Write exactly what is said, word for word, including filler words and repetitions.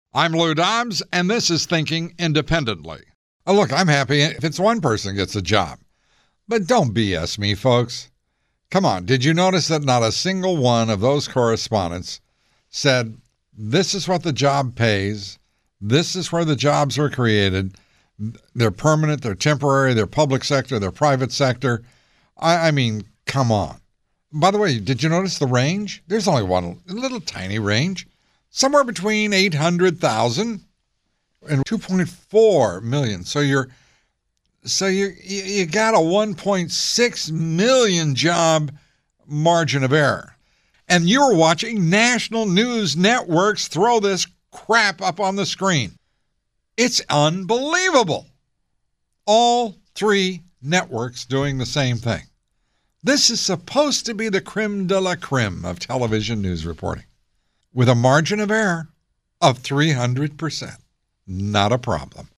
I'm Lou Dobbs, and this is Thinking Independently. Oh, look, I'm happy if it's one person gets a job. But don't B S me, folks. Come on, did you notice that not a single one of those correspondents said, this is what the job pays, this is where the jobs were created, they're permanent, they're temporary, they're public sector, they're private sector. I, I mean, come on. By the way, did you notice the range? There's only one little tiny range. Somewhere between eight hundred thousand and two point four million. So you're so you you got a one point six million job margin of error. And you're watching national news networks throw this crap up on the screen. It's unbelievable. All three networks doing the same thing. This is supposed to be the creme de la creme of television news reporting, with a margin of error of three hundred percent. Not a problem.